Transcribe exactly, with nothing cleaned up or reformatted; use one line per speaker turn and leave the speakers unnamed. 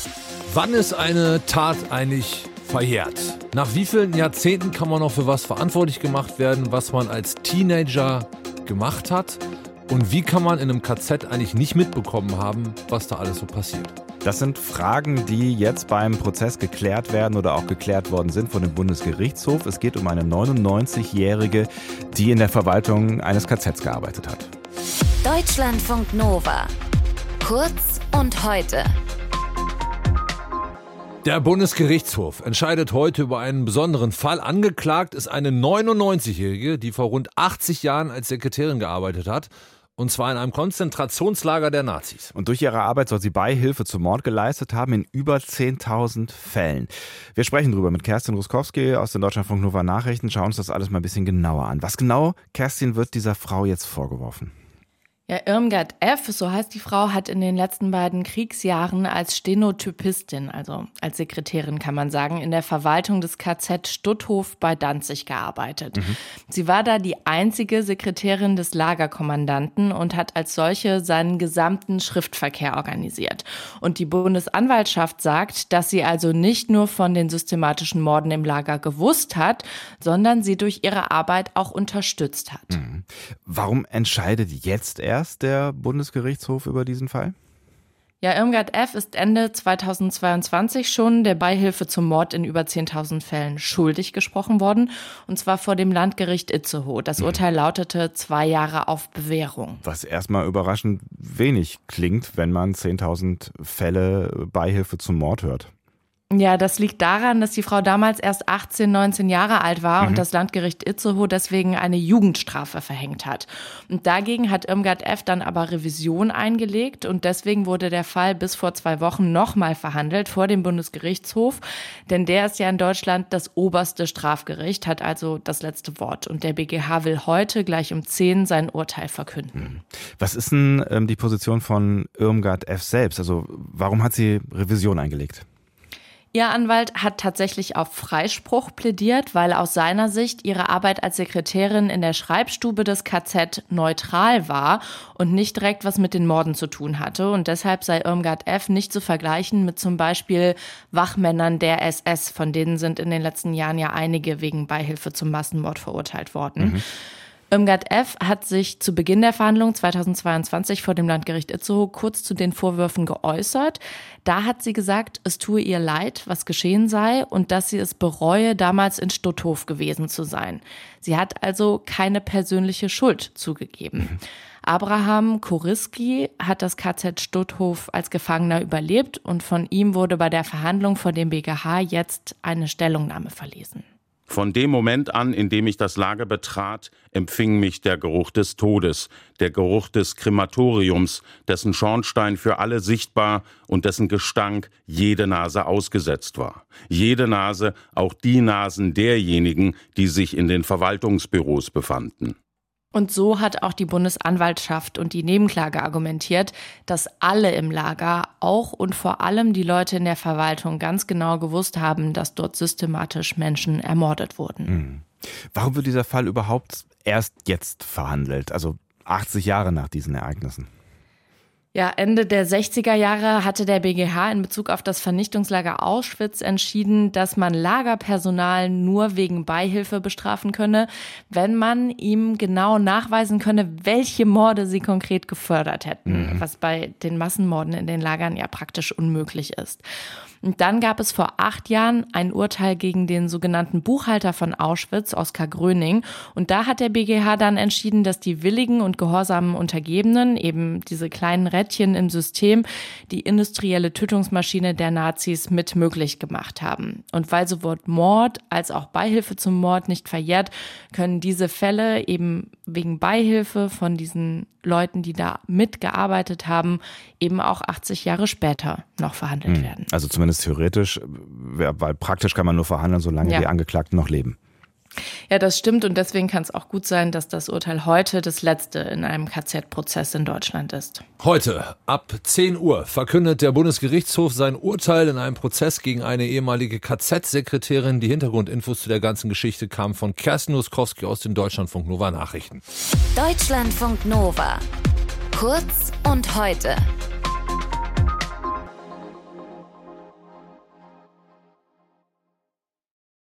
Wann ist eine Tat eigentlich verjährt? Nach wie vielen Jahrzehnten kann man noch für was verantwortlich gemacht werden, was man als Teenager gemacht hat? Und wie kann man in einem K Z eigentlich nicht mitbekommen haben, was da alles so passiert?
Das sind Fragen, die jetzt beim Prozess geklärt werden oder auch geklärt worden sind von dem Bundesgerichtshof. Es geht um eine neunundneunzigjährige, die in der Verwaltung eines K Zs gearbeitet hat.
Deutschlandfunk Nova. Kurz und heute.
Der Bundesgerichtshof entscheidet heute über einen besonderen Fall. Angeklagt ist eine neunundneunzigjährige, die vor rund achtzig Jahren als Sekretärin gearbeitet hat. Und zwar in einem Konzentrationslager der Nazis.
Und durch ihre Arbeit soll sie Beihilfe zum Mord geleistet haben in über zehntausend Fällen. Wir sprechen drüber mit Kerstin Ruskowski aus den Deutschlandfunk Nova Nachrichten. Schauen uns das alles mal ein bisschen genauer an. Was genau, Kerstin, wird dieser Frau jetzt vorgeworfen?
Ja, Irmgard F., so heißt die Frau, hat in den letzten beiden Kriegsjahren als Stenotypistin, also als Sekretärin kann man sagen, in der Verwaltung des K Z Stutthof bei Danzig gearbeitet. Mhm. Sie war da die einzige Sekretärin des Lagerkommandanten und hat als solche seinen gesamten Schriftverkehr organisiert. Und die Bundesanwaltschaft sagt, dass sie also nicht nur von den systematischen Morden im Lager gewusst hat, sondern sie durch ihre Arbeit auch unterstützt hat.
Mhm. Warum entscheidet jetzt erst der Bundesgerichtshof über diesen Fall?
Ja, Irmgard F. ist Ende zweitausendzweiundzwanzig schon der Beihilfe zum Mord in über zehntausend Fällen schuldig gesprochen worden. Und zwar vor dem Landgericht Itzehoe. Das Urteil lautete zwei Jahre auf Bewährung.
Was erstmal überraschend wenig klingt, wenn man zehntausend Fälle Beihilfe zum Mord hört.
Ja, das liegt daran, dass die Frau damals erst achtzehn, neunzehn Jahre alt war mhm. und das Landgericht Itzehoe deswegen eine Jugendstrafe verhängt hat. Und dagegen hat Irmgard F. dann aber Revision eingelegt und deswegen wurde der Fall bis vor zwei Wochen nochmal verhandelt vor dem Bundesgerichtshof, denn der ist ja in Deutschland das oberste Strafgericht, hat also das letzte Wort. Und der B G H will heute gleich um zehn sein Urteil verkünden.
Was ist denn ähm, die Position von Irmgard F. selbst? Also warum hat sie Revision eingelegt?
Ihr Anwalt hat tatsächlich auf Freispruch plädiert, weil aus seiner Sicht ihre Arbeit als Sekretärin in der Schreibstube des K Z neutral war und nicht direkt was mit den Morden zu tun hatte. Und deshalb sei Irmgard F. nicht zu vergleichen mit zum Beispiel Wachmännern der S S, von denen sind in den letzten Jahren ja einige wegen Beihilfe zum Massenmord verurteilt worden. Mhm. Irmgard F. hat sich zu Beginn der Verhandlung zweitausendzweiundzwanzig vor dem Landgericht Itzehoe kurz zu den Vorwürfen geäußert. Da hat sie gesagt, es tue ihr leid, was geschehen sei und dass sie es bereue, damals in Stutthof gewesen zu sein. Sie hat also keine persönliche Schuld zugegeben. Mhm. Abraham Koriski hat das K Z Stutthof als Gefangener überlebt und von ihm wurde bei der Verhandlung vor dem B G H jetzt eine Stellungnahme verlesen.
Von dem Moment an, in dem ich das Lager betrat, empfing mich der Geruch des Todes, der Geruch des Krematoriums, dessen Schornstein für alle sichtbar und dessen Gestank jede Nase ausgesetzt war. Jede Nase, auch die Nasen derjenigen, die sich in den Verwaltungsbüros befanden.
Und so hat auch die Bundesanwaltschaft und die Nebenklage argumentiert, dass alle im Lager, auch und vor allem die Leute in der Verwaltung, ganz genau gewusst haben, dass dort systematisch Menschen ermordet wurden.
Mhm. Warum wird dieser Fall überhaupt erst jetzt verhandelt, also achtzig Jahre nach diesen Ereignissen?
Ja, Ende der sechziger Jahre hatte der B G H in Bezug auf das Vernichtungslager Auschwitz entschieden, dass man Lagerpersonal nur wegen Beihilfe bestrafen könne, wenn man ihm genau nachweisen könne, welche Morde sie konkret gefördert hätten, mhm. was bei den Massenmorden in den Lagern ja praktisch unmöglich ist. Und dann gab es vor acht Jahren ein Urteil gegen den sogenannten Buchhalter von Auschwitz, Oskar Gröning. Und da hat der B G H dann entschieden, dass die willigen und gehorsamen Untergebenen, eben diese kleinen Rädchen im System, die industrielle Tötungsmaschine der Nazis mit möglich gemacht haben. Und weil sowohl Mord als auch Beihilfe zum Mord nicht verjährt, können diese Fälle eben wegen Beihilfe von diesen Leuten, die da mitgearbeitet haben, eben auch achtzig Jahre später noch verhandelt hm. werden.
Also zumindest theoretisch, weil praktisch kann man nur verhandeln, solange ja. die Angeklagten noch leben.
Ja, das stimmt und deswegen kann es auch gut sein, dass das Urteil heute das letzte in einem K Z-Prozess in Deutschland ist.
Heute ab zehn Uhr verkündet der Bundesgerichtshof sein Urteil in einem Prozess gegen eine ehemalige K Z-Sekretärin. Die Hintergrundinfos zu der ganzen Geschichte kamen von Kerstin Ruskowski aus den Deutschlandfunk Nova Nachrichten.
Deutschlandfunk Nova. Kurz und heute.